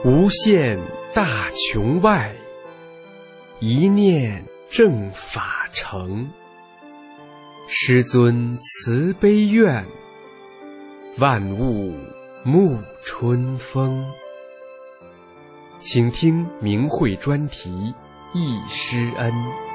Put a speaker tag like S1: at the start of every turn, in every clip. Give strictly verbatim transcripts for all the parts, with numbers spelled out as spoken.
S1: 无限大穹外，一念正法成。师尊慈悲愿，万物沐春风。请听明慧专题《忆师恩》。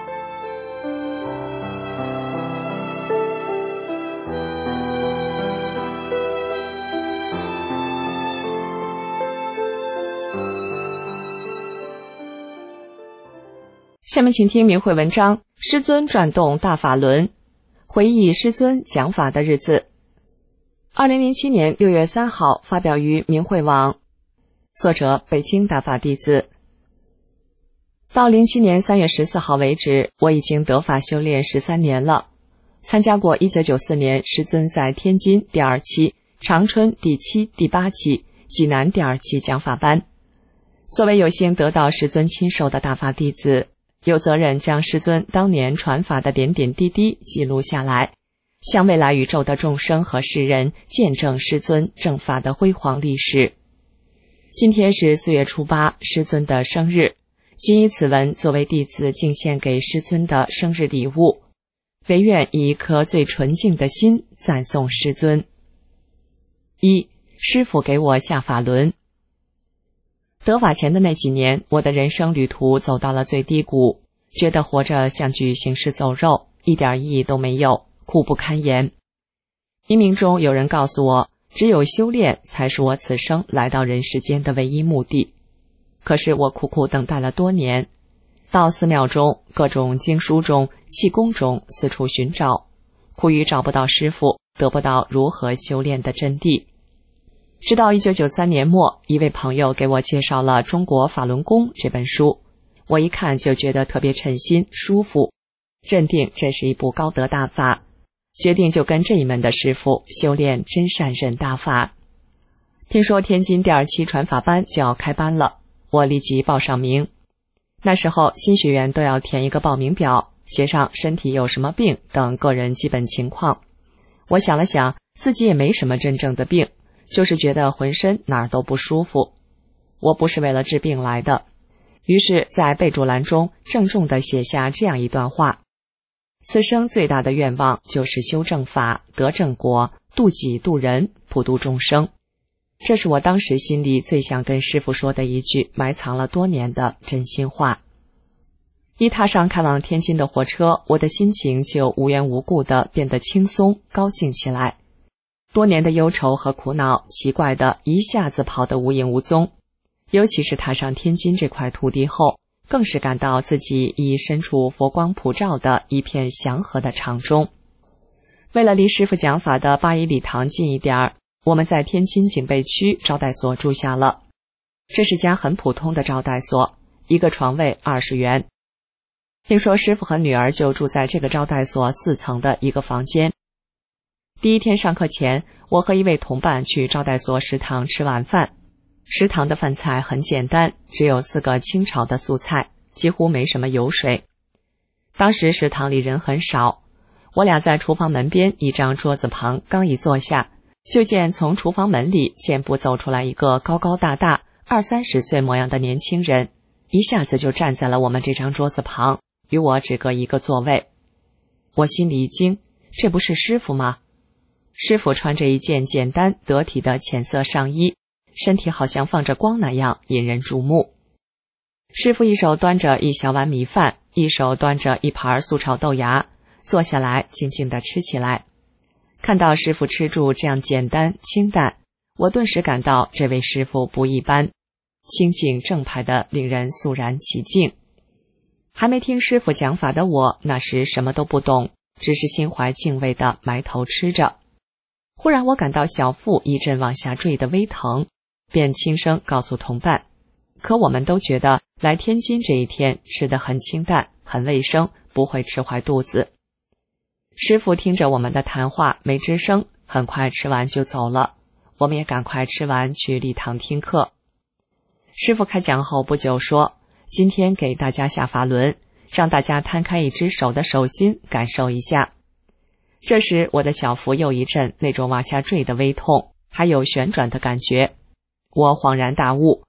S2: 下面请听明慧文章：师尊转动大法轮，回忆师尊讲法的日子。二零零七年六月三号发表于明慧网，作者北京大法弟子。到零七年三月十四号为止，我已经得法修炼十三年了，参加过一九九四年师尊在天津第二期、长春第七、第八期、济南第二期讲法班。作为有幸得到师尊亲授的大法弟子，有责任将师尊当年传法的点点滴滴记录下来，向未来宇宙的众生和世人见证师尊正法的辉煌历史。今天是四月初八，师尊的生日，谨以此文作为弟子敬献给师尊的生日礼物，唯愿以一颗最纯净的心赞颂师尊。一、师父给我下法轮。得法前的那几年，我的人生旅途走到了最低谷，觉得活着像具行尸走肉，一点意义都没有，苦不堪言。冥冥中有人告诉我，只有修炼才是我此生来到人世间的唯一目的。可是我苦苦等待了多年，到寺庙中、各种经书中、气功中四处寻找，苦于找不到师父，得不到如何修炼的真谛。直到一九九三年末，一位朋友给我介绍了《中国法轮功》这本书，我一看就觉得特别称心舒服，认定这是一部高德大法，决定就跟这一门的师父修炼真善忍大法。听说天津第二期传法班就要开班了，我立即报上名。那时候新学员都要填一个报名表，写上身体有什么病等个人基本情况。我想了想，自己也没什么真正的病，就是觉得浑身哪儿都不舒服。我不是为了治病来的，于是在备注栏中郑重地写下这样一段话：此生最大的愿望就是修正法、得正果、度己度人、普度众生。这是我当时心里最想跟师父说的一句埋藏了多年的真心话。一踏上开往天津的火车，我的心情就无缘无故地变得轻松高兴起来。多年的忧愁和苦恼奇怪的一下子跑得无影无踪，尤其是踏上天津这块土地后，更是感到自己已身处佛光普照的一片祥和的场中。为了离师父讲法的八一礼堂近一点儿，我们在天津警备区招待所住下了。这是家很普通的招待所，一个床位二十元。听说师父和女儿就住在这个招待所四层的一个房间。第一天上课前，我和一位同伴去招待所食堂吃晚饭。食堂的饭菜很简单，只有四个清炒的素菜，几乎没什么油水。当时食堂里人很少，我俩在厨房门边一张桌子旁刚一坐下，就见从厨房门里健步走出来一个高高大大、二三十岁模样的年轻人，一下子就站在了我们这张桌子旁，与我只隔一个座位。我心里一惊，这不是师父吗？师父穿着一件简单得体的浅色上衣，身体好像放着光那样引人注目。师父一手端着一小碗米饭，一手端着一盘素炒豆芽，坐下来静静地吃起来。看到师父吃住这样简单清淡，我顿时感到这位师父不一般，清净正派的令人肃然起敬。还没听师父讲法的我，那时什么都不懂，只是心怀敬畏地埋头吃着。忽然我感到小腹一阵往下坠的微疼，便轻声告诉同伴。可我们都觉得来天津这一天吃得很清淡，很卫生，不会吃坏肚子。师父听着我们的谈话没吱声，很快吃完就走了。我们也赶快吃完去礼堂听课。师父开讲后不久说，今天给大家下法轮，让大家摊开一只手的手心感受一下。这时我的小腹又一阵那种往下坠的微痛，还有旋转的感觉。我恍然大悟，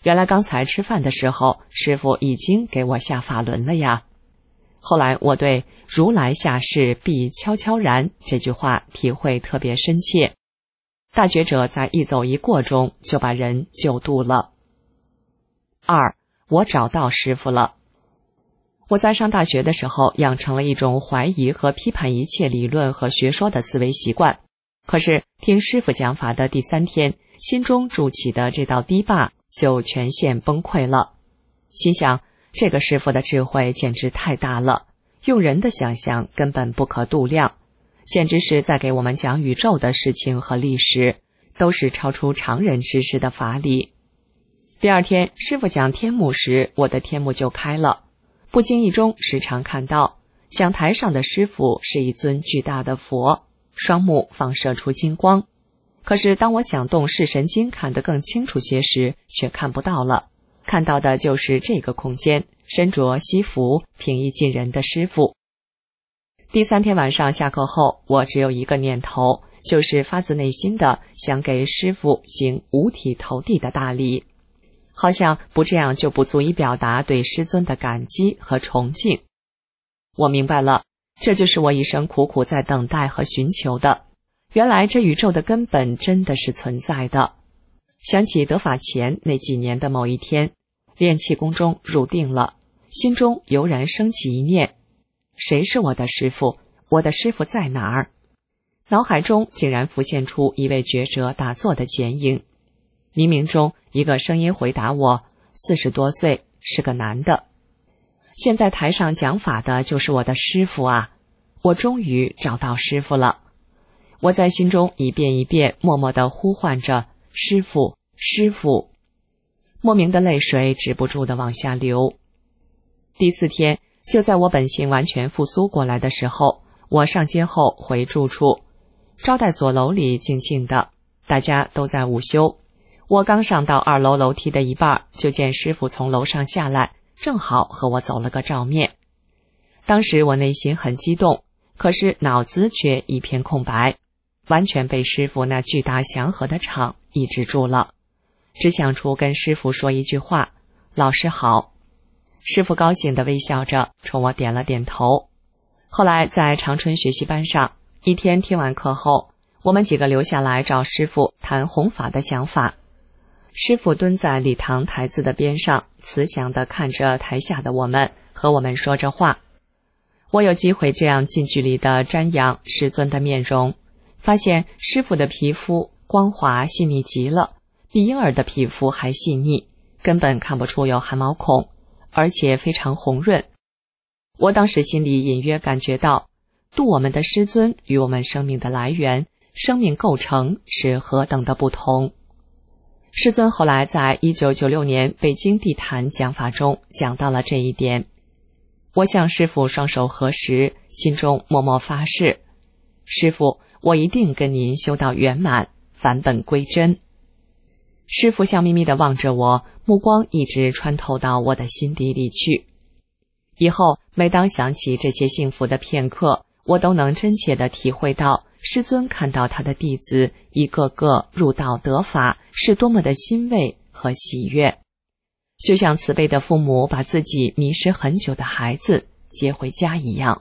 S2: 原来刚才吃饭的时候，师父已经给我下法轮了呀。后来我对如来下世必悄悄然这句话体会特别深切，大觉者在一走一过中就把人救度了。二，我找到师父了。我在上大学的时候养成了一种怀疑和批判一切理论和学说的思维习惯，可是听师父讲法的第三天，心中筑起的这道堤坝就全线崩溃了。心想，这个师父的智慧简直太大了，用人的想象根本不可度量，简直是在给我们讲宇宙的事情和历史，都是超出常人知识的法理。第二天师父讲天目时，我的天目就开了，不经意中时常看到讲台上的师父是一尊巨大的佛，双目放射出金光，可是当我想动视神经看得更清楚些时，却看不到了，看到的就是这个空间身着西服平易近人的师父。第三天晚上下课后，我只有一个念头，就是发自内心的想给师父行五体投地的大礼，好像不这样就不足以表达对师尊的感激和崇敬。我明白了，这就是我一生苦苦在等待和寻求的，原来这宇宙的根本真的是存在的。想起得法前那几年的某一天，练气功中入定了，心中油然升起一念，谁是我的师父？我的师父在哪儿？脑海中竟然浮现出一位觉者打坐的剪影，冥冥中一个声音回答我，四十多岁，是个男的。现在台上讲法的就是我的师父啊！我终于找到师父了。我在心中一遍一遍默默地呼唤着师父，师父，莫名的泪水止不住地往下流。第四天，就在我本性完全复苏过来的时候，我上街后回住处，招待所楼里静静的，大家都在午休。我刚上到二楼楼梯的一半，就见师父从楼上下来，正好和我走了个照面。当时我内心很激动，可是脑子却一片空白，完全被师父那巨大祥和的场抑制住了，只想出跟师父说一句话，老师好。师父高兴地微笑着冲我点了点头。后来在长春学习班上，一天听完课后，我们几个留下来找师父谈弘法的想法。师父蹲在礼堂台子的边上，慈祥地看着台下的我们，和我们说着话。我有机会这样近距离地瞻仰师尊的面容，发现师父的皮肤光滑细腻极了，比婴儿的皮肤还细腻，根本看不出有汗毛孔，而且非常红润。我当时心里隐约感觉到，度我们的师尊与我们生命的来源、生命构成是何等的不同。师尊后来在一九九六年北京地坛讲法中讲到了这一点。我向师父双手合十，心中默默发誓，师父，我一定跟您修到圆满，返本归真。师父笑眯眯地望着我，目光一直穿透到我的心底里去。以后每当想起这些幸福的片刻，我都能真切地体会到师尊看到他的弟子一个个入道得法是多么的欣慰和喜悦，就像慈悲的父母把自己迷失很久的孩子接回家一样。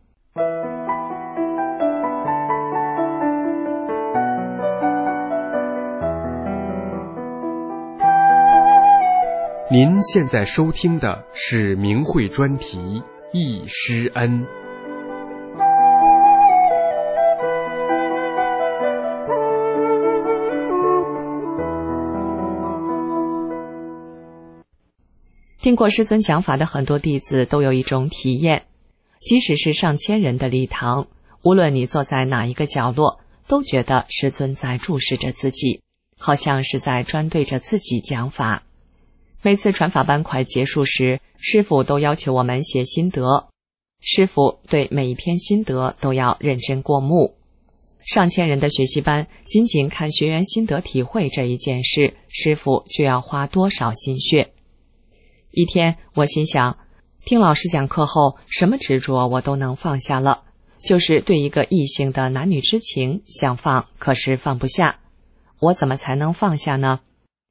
S1: 您现在收听的是明慧专题《忆师恩》。
S2: 听过师尊讲法的很多弟子都有一种体验，即使是上千人的礼堂，无论你坐在哪一个角落，都觉得师尊在注视着自己，好像是在专对着自己讲法。每次传法班快结束时，师父都要求我们写心得，师父对每一篇心得都要认真过目。上千人的学习班，仅仅看学员心得体会这一件事，师父就要花多少心血。一天我心想，听老师讲课后，什么执着我都能放下了，就是对一个异性的男女之情想放，可是放不下。我怎么才能放下呢？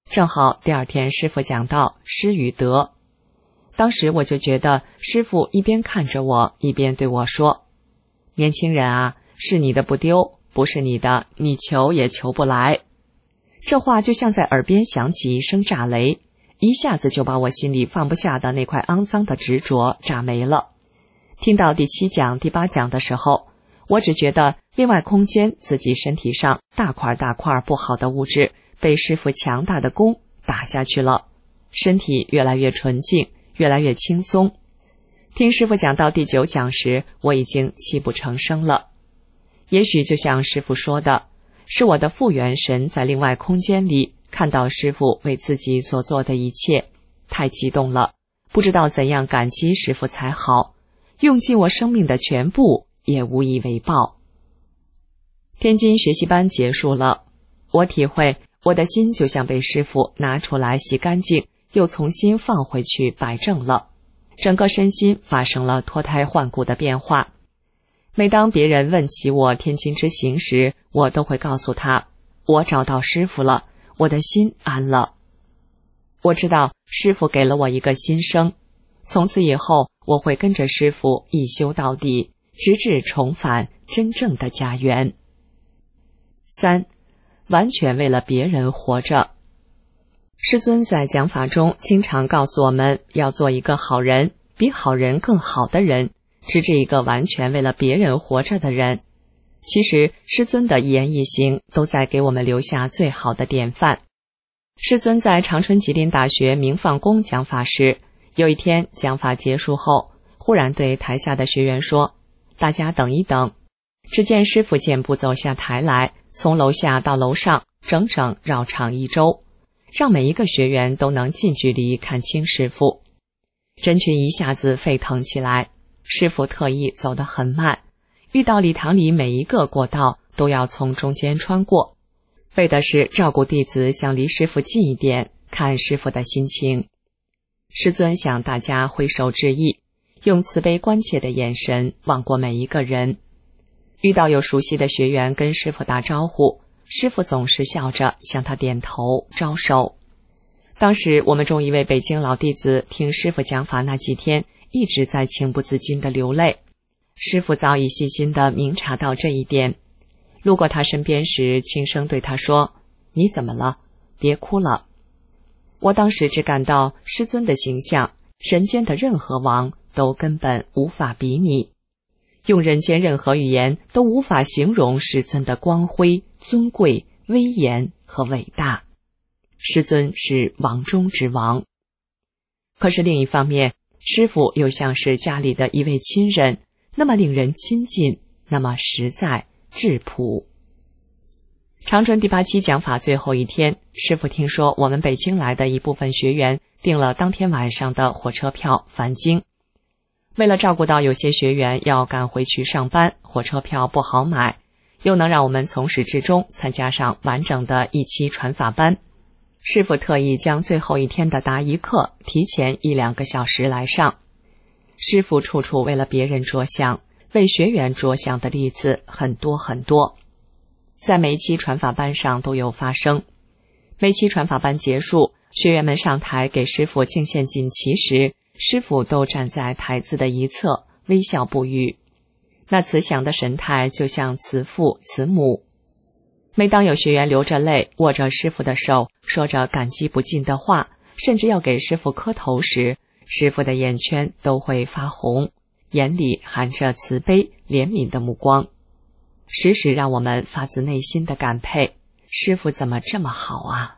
S2: 正好第二天师父讲到失与得，当时我就觉得师父一边看着我，一边对我说：年轻人啊，是你的不丢，不是你的，你求也求不来。这话就像在耳边响起一声炸雷，一下子就把我心里放不下的那块肮脏的执着炸没了。听到第七讲、第八讲的时候，我只觉得另外空间自己身体上大块大块不好的物质被师父强大的功打下去了，身体越来越纯净，越来越轻松。听师父讲到第九讲时，我已经泣不成声了。也许就像师父说的，是我的复原神在另外空间里看到师父为自己所做的一切，太激动了，不知道怎样感激师父才好，用尽我生命的全部也无以为报。天津学习班结束了，我体会我的心就像被师父拿出来洗干净，又重新放回去摆正了，整个身心发生了脱胎换骨的变化。每当别人问起我天津之行时，我都会告诉他，我找到师父了，我的心安了。我知道师父给了我一个新生，从此以后我会跟着师父一修到底，直至重返真正的家园。三，完全为了别人活着。师尊在讲法中经常告诉我们要做一个好人，比好人更好的人，直至一个完全为了别人活着的人。其实师尊的一言一行都在给我们留下最好的典范。师尊在长春吉林大学明放宫讲法时，有一天讲法结束后，忽然对台下的学员说：大家等一等。只见师父健步走下台来，从楼下到楼上整整绕场一周，让每一个学员都能近距离看清师父。人群一下子沸腾起来，师父特意走得很慢，遇到礼堂里每一个过道都要从中间穿过，为的是照顾弟子想离师父近一点，看师父的心情。师尊向大家挥手致意，用慈悲关切的眼神望过每一个人。遇到有熟悉的学员跟师父打招呼，师父总是笑着向他点头招手。当时我们中一位北京老弟子听师父讲法那几天，一直在情不自禁地流泪。师父早已细心地明察到这一点，路过他身边时轻声对他说：你怎么了？别哭了。我当时只感到师尊的形象，人间的任何王都根本无法比拟，用人间任何语言都无法形容师尊的光辉、尊贵、威严和伟大。师尊是王中之王。可是另一方面，师父又像是家里的一位亲人，那么令人亲近，那么实在质朴。长春第八期讲法最后一天，师父听说我们北京来的一部分学员订了当天晚上的火车票返京。为了照顾到有些学员要赶回去上班，火车票不好买，又能让我们从始至终参加上完整的一期传法班，师父特意将最后一天的答疑课提前一两个小时来上。师父处处为了别人着想，为学员着想的例子很多很多，在每一期传法班上都有发生。每期传法班结束，学员们上台给师父敬献锦旗时，师父都站在台子的一侧，微笑不语。那慈祥的神态就像慈父慈母。每当有学员流着泪，握着师父的手，说着感激不尽的话，甚至要给师父磕头时，师父的眼圈都会发红，眼里含着慈悲怜悯的目光，时时让我们发自内心的感佩，师父怎么这么好啊。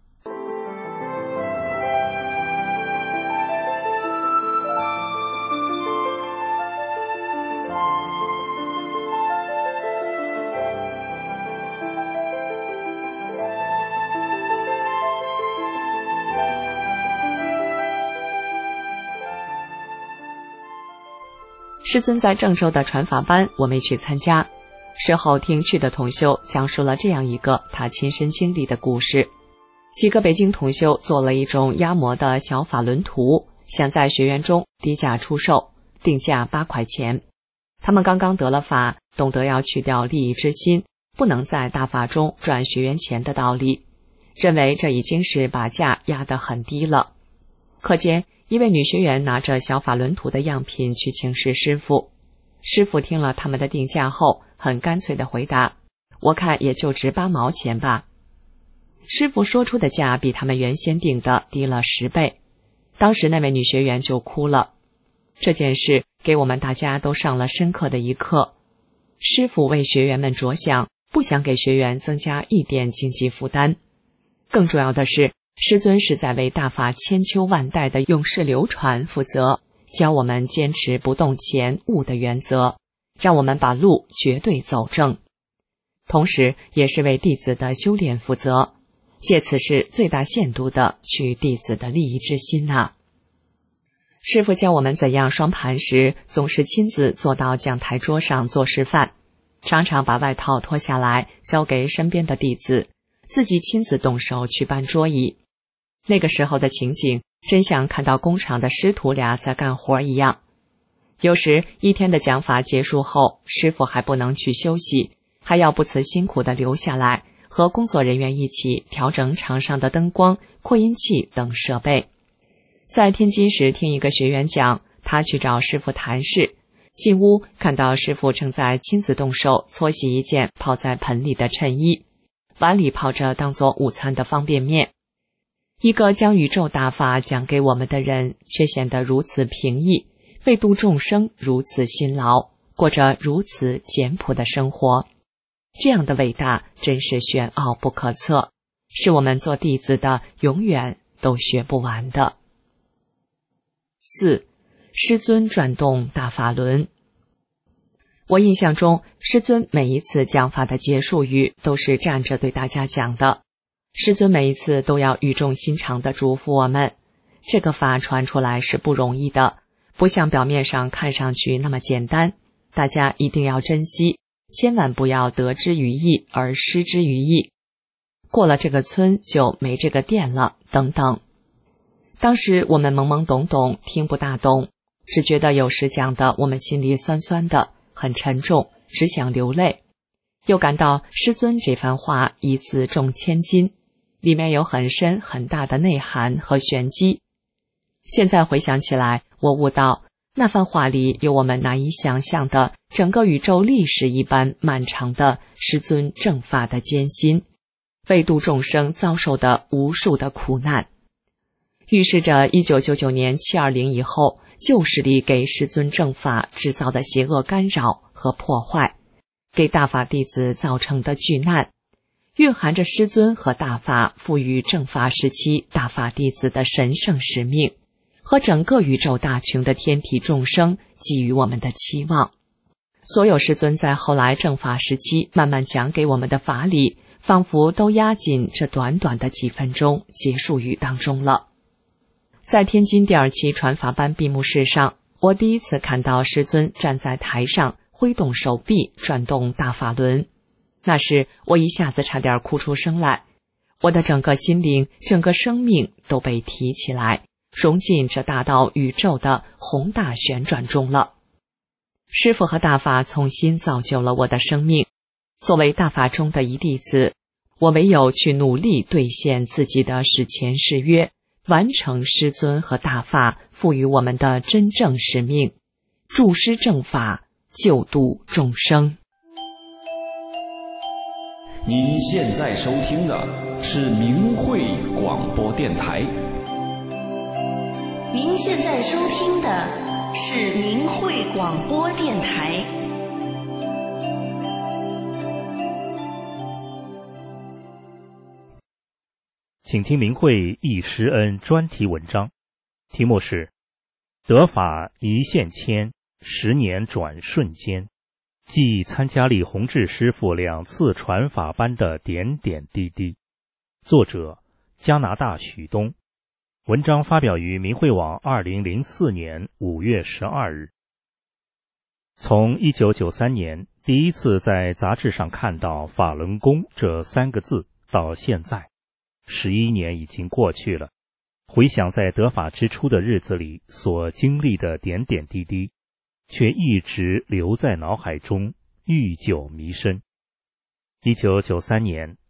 S2: 师尊在郑州的传法班我没去参加，事后听去的同修讲述了这样一个他亲身经历的故事。几个北京同修做了一种压模的小法轮图，想在学员中低价出售，定价八块钱。他们刚刚得了法，懂得要去掉利益之心，不能在大法中赚学员钱的道理。 认为这已经是把价压得很低了。可见一位女学员拿着小法轮图的样品去请示师傅，师傅听了他们的定价后，很干脆地回答：我看也就值八毛钱吧。师傅说出的价比他们原先定的低了十倍，当时那位女学员就哭了。这件事给我们大家都上了深刻的一课。师傅为学员们着想，不想给学员增加一点经济负担。更重要的是，师尊是在为大法千秋万代的永世流传负责，教我们坚持不动钱物的原则，让我们把路绝对走正。同时也是为弟子的修炼负责，借此是最大限度的去弟子的利益之心呐、啊。师父教我们怎样双盘时，总是亲自坐到讲台桌上做示范，常常把外套脱下来交给身边的弟子，自己亲自动手去搬桌椅。那个时候的情景，真像看到工厂的师徒俩在干活一样。有时一天的讲法结束后，师父还不能去休息，还要不辞辛苦地留下来，和工作人员一起调整场上的灯光、扩音器等设备。在天津时听一个学员讲，他去找师父谈事，进屋看到师父正在亲自动手搓洗一件泡在盆里的衬衣，碗里泡着当作午餐的方便面。一个将宇宙大法讲给我们的人，却显得如此平易，为度众生如此辛劳，过着如此简朴的生活。这样的伟大真是玄奥不可测，是我们做弟子的永远都学不完的。四、师尊转动大法轮。我印象中，师尊每一次讲法的结束语都是站着对大家讲的。师尊每一次都要语重心长地嘱咐我们，这个法传出来是不容易的，不像表面上看上去那么简单，大家一定要珍惜，千万不要得之于意而失之于意，过了这个村就没这个店了，等等。当时我们懵懵懂懂，听不大懂，只觉得有时讲的我们心里酸酸的，很沉重，只想流泪。又感到师尊这番话一字重千金，里面有很深很大的内涵和玄机。现在回想起来，我悟到那番话里有我们难以想象的整个宇宙历史一般漫长的师尊正法的艰辛，为度众生遭受的无数的苦难，预示着一九九九年七二零以后旧势力给师尊正法制造的邪恶干扰和破坏，给大法弟子造成的巨难，蕴含着师尊和大法赋予正法时期大法弟子的神圣使命，和整个宇宙大群的天体众生给予我们的期望。所有师尊在后来正法时期慢慢讲给我们的法理，仿佛都压进这短短的几分钟结束语当中了。在天津第二期传法班闭幕式上，我第一次看到师尊站在台上挥动手臂转动大法轮，那时我一下子差点哭出声来，我的整个心灵、整个生命都被提起来，融进这大到宇宙的宏大旋转中了。师父和大法重新造就了我的生命，作为大法中的一弟子，我唯有去努力兑现自己的史前誓约，完成师尊和大法赋予我们的真正使命，助师正法，救度众生。
S3: 您现在收听的是明慧广播电台。
S4: 您现在收听的是明慧广播电台。
S5: 请听明慧忆师恩专题文章，题目是得法一线牵，十年转瞬间，即参加李洪志师父两次传法班的点点滴滴。作者加拿大许东。文章发表于明慧网二零零四年五月十二日。从一九九三年第一次在杂志上看到法轮功这三个字到现在，十一年已经过去了。回想在得法之初的日子里所经历的点点滴滴，却一直留在脑海中，愈久弥深。一九九三年，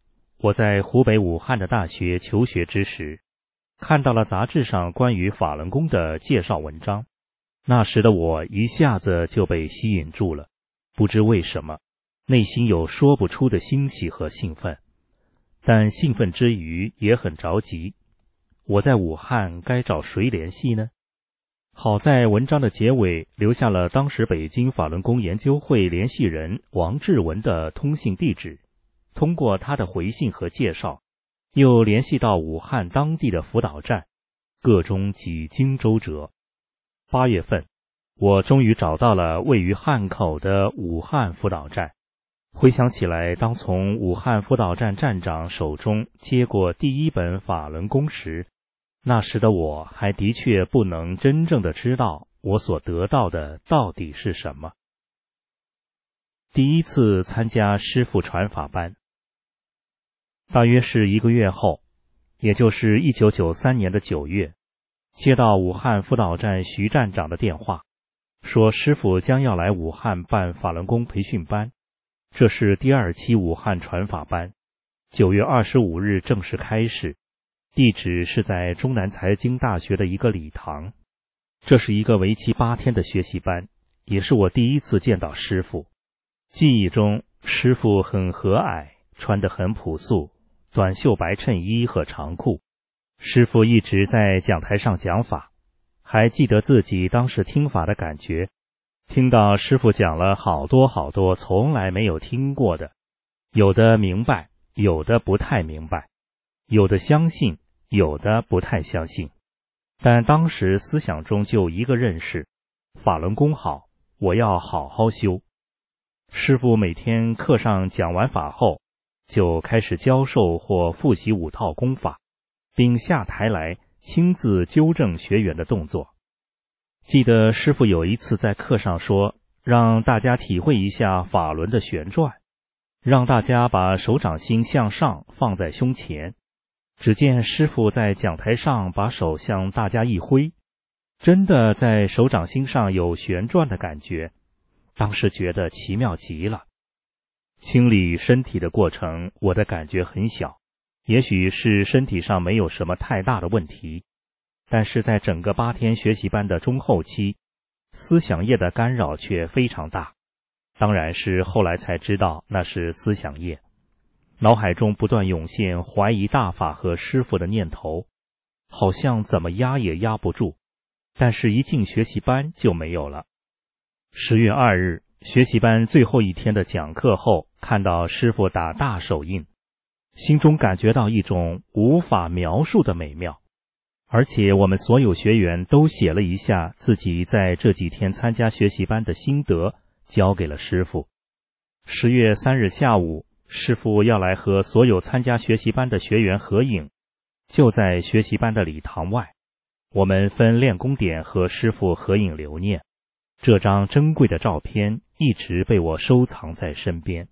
S5: 我在湖北武汉的大学求学之时，看到了杂志上关于法轮功的介绍文章，那时的我一下子就被吸引住了，不知为什么，内心有说不出的欣喜和兴奋，但兴奋之余也很着急。我在武汉该找谁联系呢？好在文章的结尾留下了当时北京法轮功研究会联系人王志文的通信地址，通过他的回信和介绍，又联系到武汉当地的辅导站，个中几经周折。八月份，我终于找到了位于汉口的武汉辅导站。回想起来，当从武汉辅导站站长手中接过第一本法轮功时，那时的我还的确不能真正的知道我所得到的到底是什么。第一次参加师父传法班，大约是一个月后，也就是一九九三年的九月，接到武汉辅导站徐站长的电话，说师父将要来武汉办法轮功培训班，这是第二期武汉传法班，九月二十五日正式开始，地址是在中南财经大学的一个礼堂。这是一个为期八天的学习班，也是我第一次见到师父。记忆中，师父很和蔼，穿得很朴素，短袖白衬衣和长裤。师父一直在讲台上讲法，还记得自己当时听法的感觉，听到师父讲了好多好多从来没有听过的，有的明白，有的不太明白，有的相信，有的不太相信，但当时思想中就一个认识，法轮功好，我要好好修。师父每天课上讲完法后，就开始教授或复习五套功法，并下台来亲自纠正学员的动作。记得师父有一次在课上说，让大家体会一下法轮的旋转，让大家把手掌心向上放在胸前。只见师父在讲台上把手向大家一挥，真的在手掌心上有旋转的感觉，当时觉得奇妙极了。清理身体的过程，我的感觉很小，也许是身体上没有什么太大的问题，但是在整个八天学习班的中后期，思想业的干扰却非常大，当然是后来才知道那是思想业。脑海中不断涌现怀疑大法和师父的念头，好像怎么压也压不住，但是一进学习班就没有了。十月二日，学习班最后一天的讲课后，看到师父打大手印，心中感觉到一种无法描述的美妙。而且我们所有学员都写了一下自己在这几天参加学习班的心得，交给了师父。十月三日下午，师父要来和所有参加学习班的学员合影，就在学习班的礼堂外，我们分练功点和师父合影留念。这张珍贵的照片一直被我收藏在身边。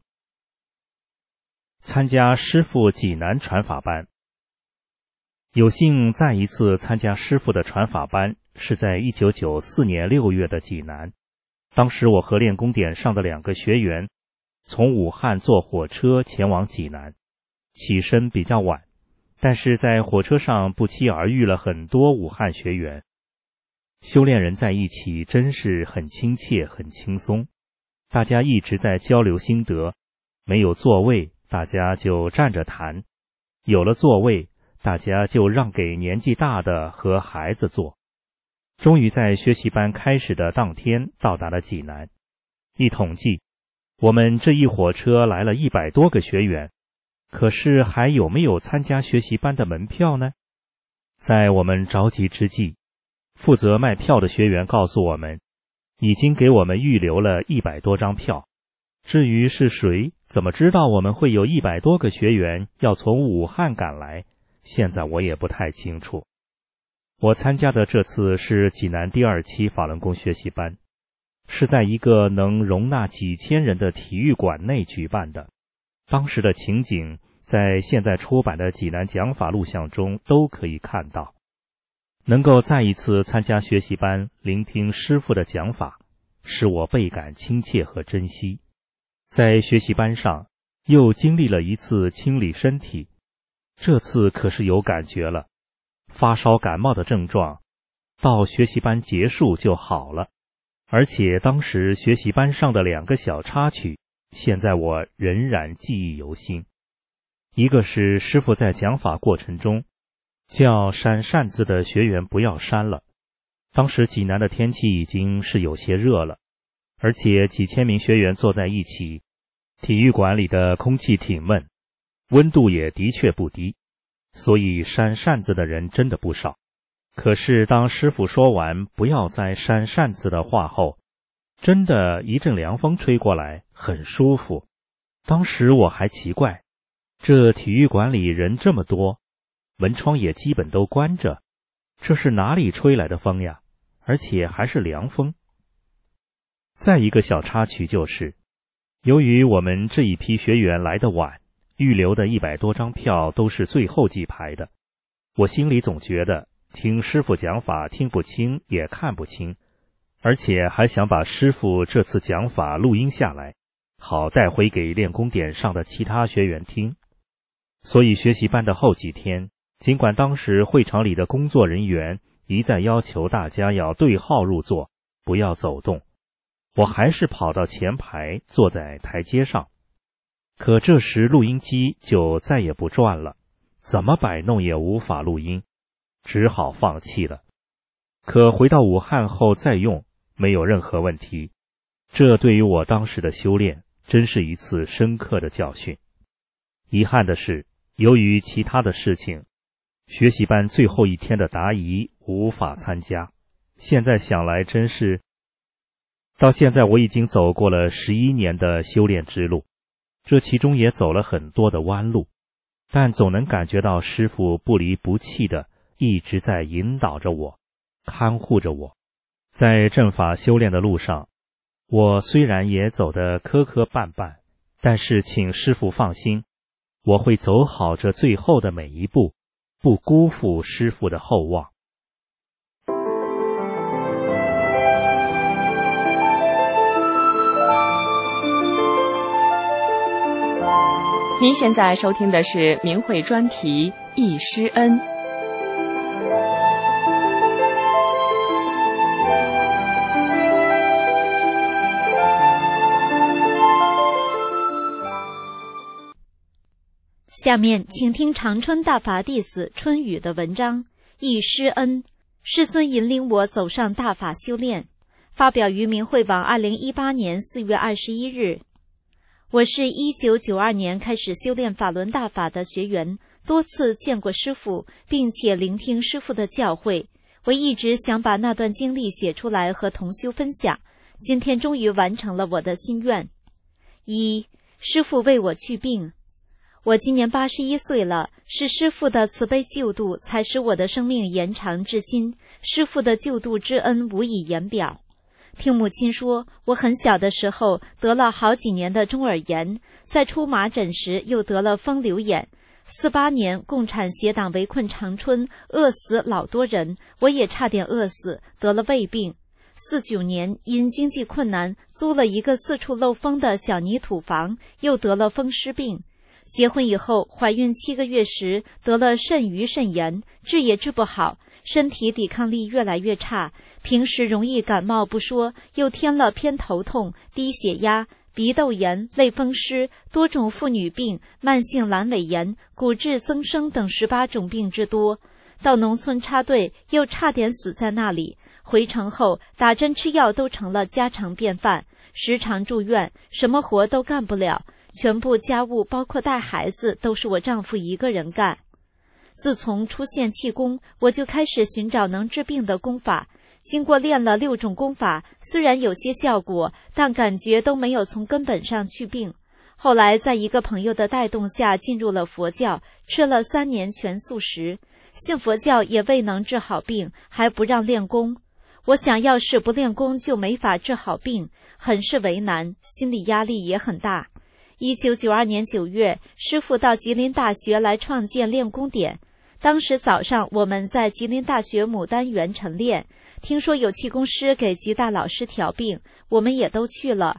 S5: 参加师父济南传法班，有幸再一次参加师父的传法班，是在一九九四年六月的济南。当时我和练功点上的两个学员从武汉坐火车前往济南，起身比较晚，但是在火车上不期而遇了很多武汉学员。修炼人在一起真是很亲切很轻松，大家一直在交流心得，没有座位大家就站着谈，有了座位大家就让给年纪大的和孩子坐。终于在学习班开始的当天到达了济南。一统计，我们这一火车来了一百多个学员，可是还有没有参加学习班的门票呢？在我们着急之际，负责卖票的学员告诉我们，已经给我们预留了一百多张票。至于是谁，怎么知道我们会有一百多个学员要从武汉赶来，现在我也不太清楚。我参加的这次是济南第二期法轮功学习班，是在一个能容纳几千人的体育馆内举办的。当时的情景在现在出版的济南讲法录像中都可以看到。能够再一次参加学习班，聆听师父的讲法，使我倍感亲切和珍惜。在学习班上， 又经历了一次清理身体，这次可是有感觉了，发烧感冒的症状到学习班结束就好了，而且当时学习班上的两个小插曲，现在我仍然记忆犹新。一个是师父在讲法过程中叫扇扇子的学员不要扇了，当时济南的天气已经是有些热了，而且几千名学员坐在一起，体育馆里的空气挺闷，温度也的确不低，所以扇扇子的人真的不少。可是当师父说完不要再扇扇子的话后，真的一阵凉风吹过来，很舒服。当时我还奇怪，这体育馆里人这么多，门窗也基本都关着，这是哪里吹来的风呀？而且还是凉风。再一个小插曲就是，由于我们这一批学员来得晚，预留的一百多张票都是最后几排的，我心里总觉得听师父讲法听不清也看不清，而且还想把师父这次讲法录音下来，好带回给练功点上的其他学员听。所以学习班的后几天，尽管当时会场里的工作人员一再要求大家要对号入座，不要走动，我还是跑到前排坐在台阶上。可这时录音机就再也不转了，怎么摆弄也无法录音，只好放弃了。可回到武汉后再用，没有任何问题。这对于我当时的修炼，真是一次深刻的教训。遗憾的是，由于其他的事情，学习班最后一天的答疑无法参加。现在想来真是，到现在我已经走过了十一年的修炼之路，这其中也走了很多的弯路，但总能感觉到师父不离不弃的一直在引导着我，看护着我。在正法修炼的路上，我虽然也走得磕磕绊绊，但是请师父放心，我会走好这最后的每一步，不辜负师父的厚望。
S2: 您现在收听的是明慧专题《忆师恩》。
S6: 下面请听长春大法弟子春雨的文章《忆师恩》，师尊引领我走上大法修炼，发表于明慧网二零一八年四月二十一日。我是一九九二年开始修炼法轮大法的学员，多次见过师父，并且聆听师父的教诲。我一直想把那段经历写出来和同修分享，今天终于完成了我的心愿。一，师父为我去病。我今年八十一岁了，是师父的慈悲救度才使我的生命延长至今，师父的救度之恩无以言表。听母亲说，我很小的时候得了好几年的中耳炎，在出麻疹时又得了风瘤眼。四八年共产协党围困长春，饿死老多人，我也差点饿死，得了胃病。四九年因经济困难，租了一个四处漏风的小泥土房，又得了风湿病。结婚以后，怀孕七个月时得了肾盂肾炎，治也治不好，身体抵抗力越来越差，平时容易感冒不说，又添了偏头痛、低血压、鼻窦炎、类风湿、多种妇女病、慢性阑尾炎、骨质增生等十八种病之多。到农村插队，又差点死在那里。回城后，打针吃药都成了家常便饭，时常住院，什么活都干不了。全部家务包括带孩子都是我丈夫一个人干。自从出现气功，我就开始寻找能治病的功法。经过练了六种功法，虽然有些效果，但感觉都没有从根本上去病。后来在一个朋友的带动下进入了佛教，吃了三年全素食。信佛教也未能治好病，还不让练功。我想要是不练功就没法治好病，很是为难，心理压力也很大。一九九二年九月，师父到吉林大学来创建练功点。当时早上我们在吉林大学牡丹园晨练，听说有气功师给吉大老师调病，我们也都去了。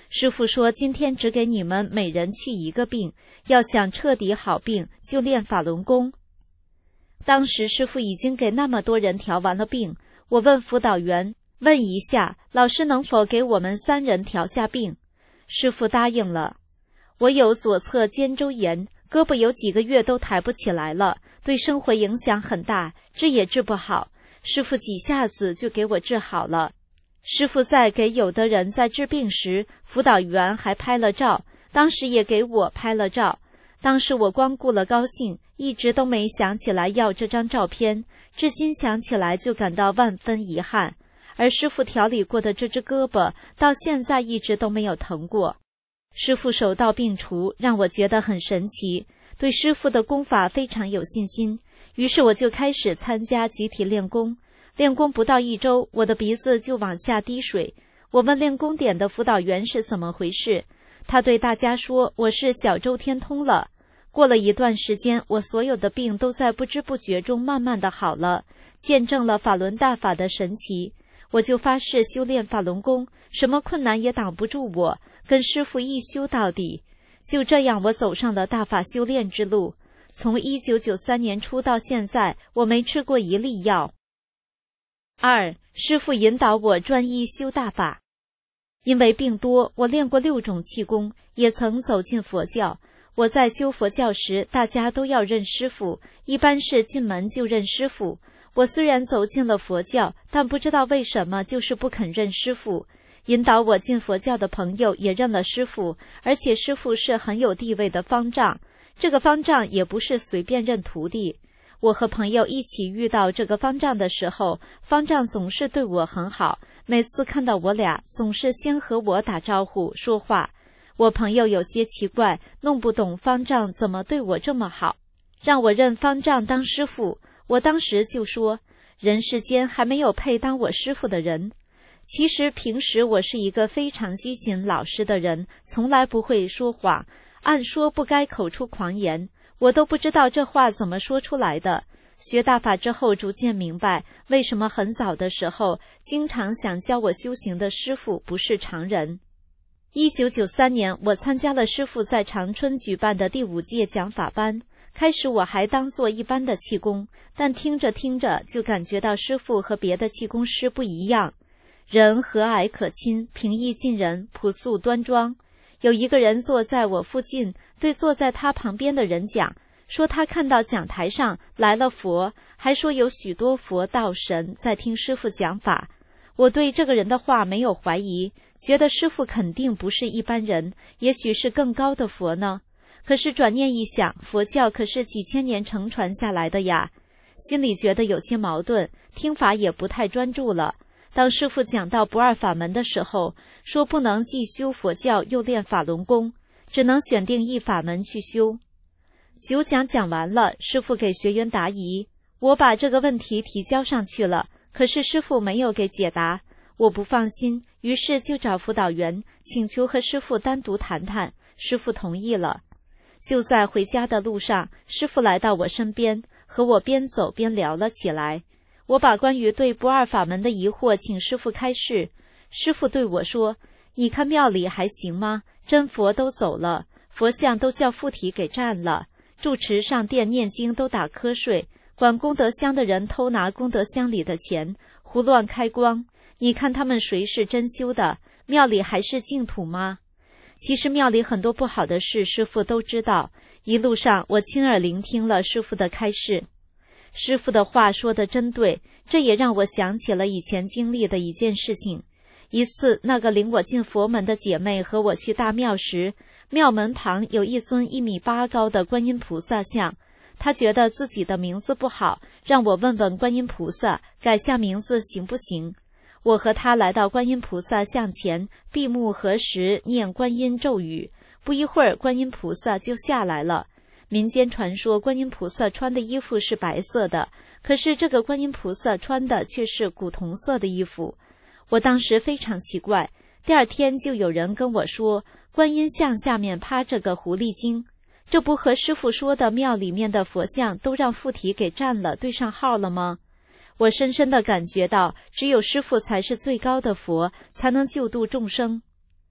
S6: 师父说今天只给你们每人去一个病，要想彻底好病就练法轮功。当时师父已经给那么多人调完了病，我问辅导员，问一下老师能否给我们三人调下病。师父答应了。我有左侧肩周炎，胳膊有几个月都抬不起来了，对生活影响很大，治也治不好。师父几下子就给我治好了。师父在给有的人在治病时，辅导员还拍了照，当时也给我拍了照。当时我光顾了高兴，一直都没想起来要这张照片，至今想起来就感到万分遗憾。而师父调理过的这只胳膊，到现在一直都没有疼过。师父手到病除，让我觉得很神奇，对师父的功法非常有信心。于是我就开始参加集体练功。练功不到一周，我的鼻子就往下滴水。我问练功点的辅导员是怎么回事，他对大家说我是小周天通了。过了一段时间，我所有的病都在不知不觉中慢慢的好了，见证了法轮大法的神奇。我就发誓修炼法轮功，什么困难也挡不住我，跟师父一修到底。就这样，我走上了大法修炼之路。从一九九三年初到现在，我没吃过一粒药。二，师父引导我专一修大法。因为病多，我练过六种气功，也曾走进佛教。我在修佛教时，大家都要认师父，一般是进门就认师父。我虽然走进了佛教，但不知道为什么就是不肯认师父。引导我进佛教的朋友也认了师父，而且师父是很有地位的方丈。这个方丈也不是随便认徒弟。我和朋友一起遇到这个方丈的时候，方丈总是对我很好，每次看到我俩，总是先和我打招呼说话。我朋友有些奇怪，弄不懂方丈怎么对我这么好，让我认方丈当师父。我当时就说，人世间还没有配当我师父的人。其实平时我是一个非常拘谨老实的人，从来不会说谎，按说不该口出狂言，我都不知道这话怎么说出来的。学大法之后逐渐明白，为什么很早的时候经常想教我修行的师父不是常人。一九九三年，我参加了师父在长春举办的第五届讲法班。开始我还当做一般的气功，但听着听着就感觉到师父和别的气功师不一样，人和蔼可亲，平易近人，朴素端庄。有一个人坐在我附近，对坐在他旁边的人讲，说他看到讲台上来了佛，还说有许多佛道神在听师父讲法。我对这个人的话没有怀疑，觉得师父肯定不是一般人，也许是更高的佛呢。可是转念一想，佛教可是几千年承传下来的呀，心里觉得有些矛盾，听法也不太专注了。当师父讲到不二法门的时候，说不能既修佛教又练法轮功，只能选定一法门去修。九讲讲完了，师父给学员答疑，我把这个问题提交上去了，可是师父没有给解答，我不放心，于是就找辅导员，请求和师父单独谈谈，师父同意了。就在回家的路上，师父来到我身边，和我边走边聊了起来。我把关于对不二法门的疑惑请师父开示。师父对我说，你看庙里还行吗？真佛都走了，佛像都叫附体给占了，住持上殿念经都打瞌睡，管功德箱的人偷拿功德箱里的钱，胡乱开光。你看他们谁是真修的？庙里还是净土吗？其实庙里很多不好的事，师父都知道。一路上我亲耳聆听了师父的开示。师父的话说得真对，这也让我想起了以前经历的一件事情。一次，那个领我进佛门的姐妹和我去大庙时，庙门旁有一尊一米八高的观音菩萨像。她觉得自己的名字不好，让我问问观音菩萨改下名字行不行。我和他来到观音菩萨像前，闭目合十念观音咒语，不一会儿观音菩萨就下来了。民间传说观音菩萨穿的衣服是白色的，可是这个观音菩萨穿的却是古铜色的衣服。我当时非常奇怪，第二天就有人跟我说，观音像下面趴着个狐狸精，这不和师父说的庙里面的佛像都让附体给占了对上号了吗？我深深地感觉到，只有师父才是最高的佛，才能救度众生。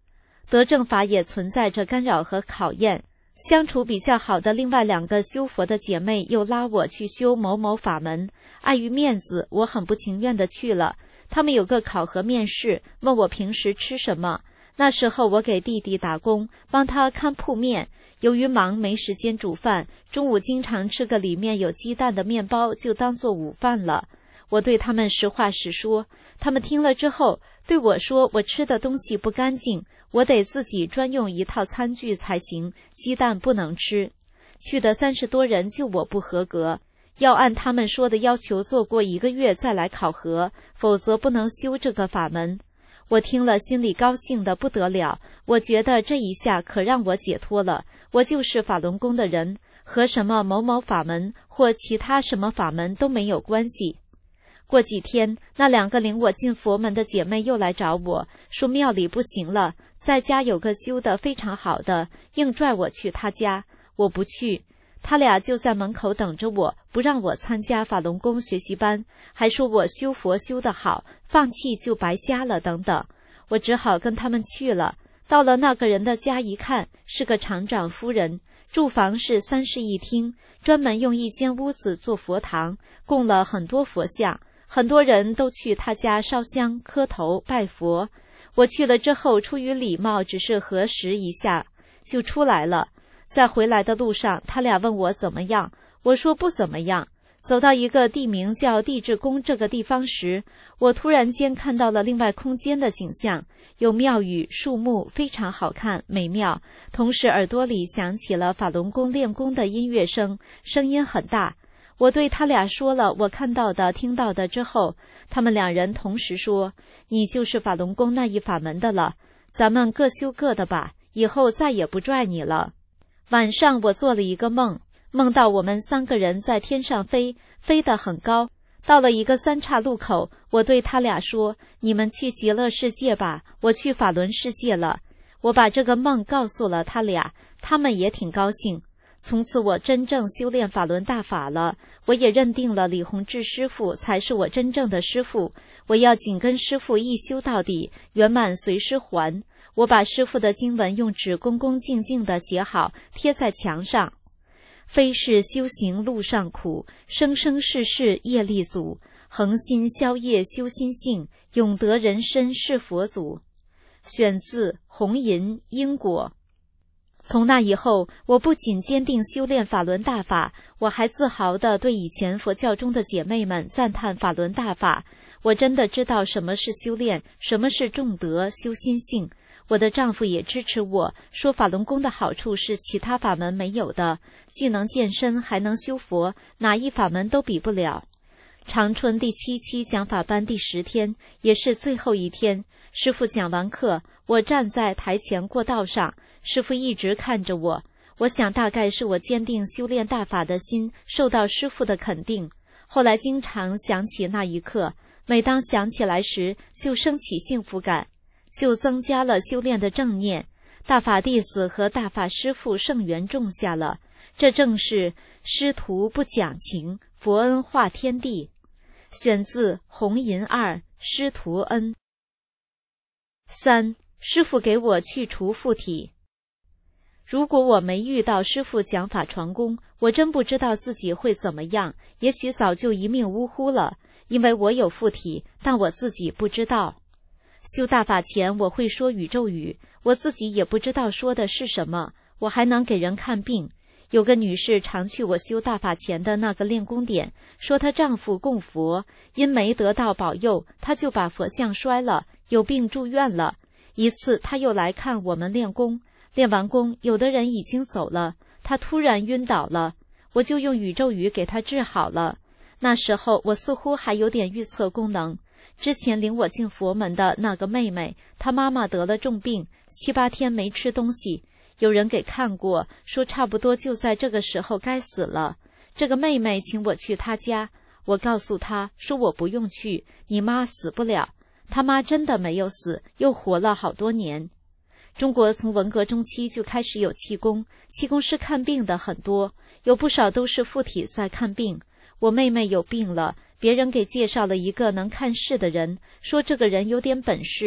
S6: 得正法也存在着干扰和考验。相处比较好的另外两个修佛的姐妹又拉我去修某某法门，碍于面子，我很不情愿地去了。他们有个考核面试，问我平时吃什么。那时候我给弟弟打工，帮他看铺面，由于忙没时间煮饭，中午经常吃个里面有鸡蛋的面包，就当做午饭了。我对他们实话实说，他们听了之后对我说，我吃的东西不干净，我得自己专用一套餐具才行，鸡蛋不能吃。去的三十多人就我不合格，要按他们说的要求做过一个月再来考核，否则不能修这个法门。我听了心里高兴得不得了，我觉得这一下可让我解脱了，我就是法轮功的人，和什么某某法门或其他什么法门都没有关系。过几天，那两个领我进佛门的姐妹又来找我，说庙里不行了，在家有个修得非常好的，硬拽我去他家。我不去，他俩就在门口等着我，不让我参加法轮功学习班，还说我修佛修得好，放弃就白瞎了等等。我只好跟他们去了。到了那个人的家一看，是个厂长夫人，住房是三室一厅，专门用一间屋子做佛堂，供了很多佛像，很多人都去他家烧香磕头拜佛。我去了之后，出于礼貌只是核实一下就出来了。在回来的路上，他俩问我怎么样，我说不怎么样。走到一个地名叫地质宫这个地方时，我突然间看到了另外空间的景象，有庙宇树木，非常好看美妙，同时耳朵里响起了法轮功练功的音乐声，声音很大。我对他俩说了我看到的听到的之后，他们两人同时说，你就是法轮功那一法门的了，咱们各修各的吧，以后再也不拽你了。晚上我做了一个梦，梦到我们三个人在天上飞，飞得很高。到了一个三岔路口，我对他俩说，你们去极乐世界吧，我去法轮世界了。我把这个梦告诉了他俩，他们也挺高兴。从此我真正修炼法轮大法了，我也认定了李洪志师父才是我真正的师父，我要紧跟师父一修到底，圆满随师还。我把师父的经文用纸恭恭敬敬地写好，贴在墙上。非是修行路上苦，生生世世业力阻，恒心消业修心性，永得人身是佛祖。选自红银因果。从那以后，我不仅坚定修炼法轮大法，我还自豪地对以前佛教中的姐妹们赞叹法轮大法。我真的知道什么是修炼，什么是重德修心性。我的丈夫也支持我，说法轮功的好处是其他法门没有的，既能健身还能修佛，哪一法门都比不了。长春第七期讲法班第十天，也是最后一天，师父讲完课，我站在台前过道上，师父一直看着我，我想大概是我坚定修炼大法的心受到师父的肯定。后来经常想起那一刻，每当想起来时就升起幸福感，就增加了修炼的正念，大法弟子和大法师父圣缘种下了，这正是师徒不讲情，佛恩化天地。选自红银二师徒恩。三，师父给我去除附体。如果我没遇到师父讲法传功，我真不知道自己会怎么样，也许早就一命呜呼了，因为我有附体，但我自己不知道。修大法前我会说宇宙语，我自己也不知道说的是什么，我还能给人看病。有个女士常去我修大法前的那个练功点，说她丈夫供佛，因没得到保佑，她就把佛像摔了，有病住院了。一次她又来看我们练功，练完功有的人已经走了，她突然晕倒了，我就用宇宙语给她治好了。那时候我似乎还有点预测功能。之前领我进佛门的那个妹妹，她妈妈得了重病，七八天没吃东西，有人给看过，说差不多就在这个时候该死了。这个妹妹请我去她家，我告诉她说我不用去，你妈死不了。她妈真的没有死，又活了好多年。中国从文革中期就开始有气功，气功师看病的很多，有不少都是附体在看病。我妹妹有病了，别人给介绍了一个能看事的人，说这个人有点本事，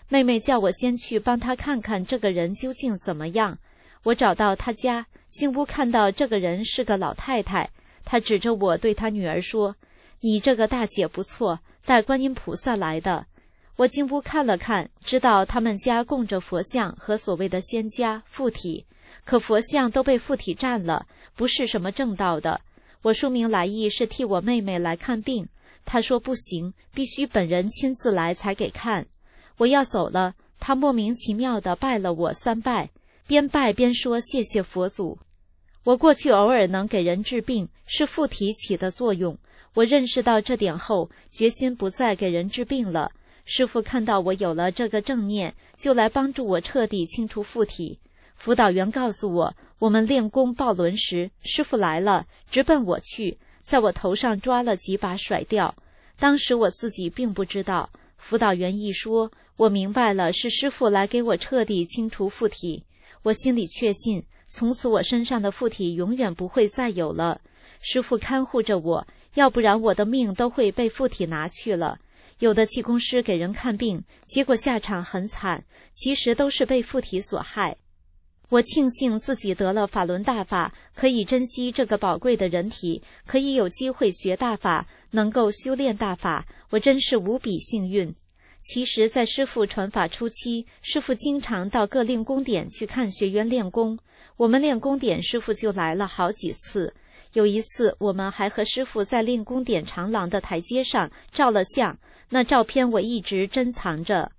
S6: 妹妹叫我先去帮她看看这个人究竟怎么样。我找到她家，进屋看到这个人是个老太太，她指着我对她女儿说：“你这个大姐不错，带观音菩萨来的。”我进屋看了看，知道他们家供着佛像和所谓的仙家附体，可佛像都被附体占了，不是什么正道的。我说明来意是替我妹妹来看病，她说不行，必须本人亲自来才给看。我要走了，她莫名其妙地拜了我三拜，边拜边说谢谢佛祖。我过去偶尔能给人治病，是附体起的作用。我认识到这点后，决心不再给人治病了。师父看到我有了这个正念，就来帮助我彻底清除附体。辅导员告诉我，我们练功抱轮时，师父来了，直奔我去，在我头上抓了几把甩掉。当时我自己并不知道，辅导员一说，我明白了是师父来给我彻底清除附体。我心里确信，从此我身上的附体永远不会再有了。师父看护着我，要不然我的命都会被附体拿去了。有的气功师给人看病，结果下场很惨，其实都是被附体所害。我庆幸自己得了法轮大法，可以珍惜这个宝贵的人体，可以有机会学大法，能够修炼大法，我真是无比幸运。其实在师父传法初期，师父经常到各练功点去看学员练功，我们练功点师父就来了好几次。有一次我们还和师父在练功点长廊的台阶上照了相，那照片我一直珍藏着。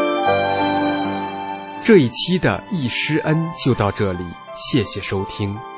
S1: 这一期的易师恩就到这里，谢谢收听。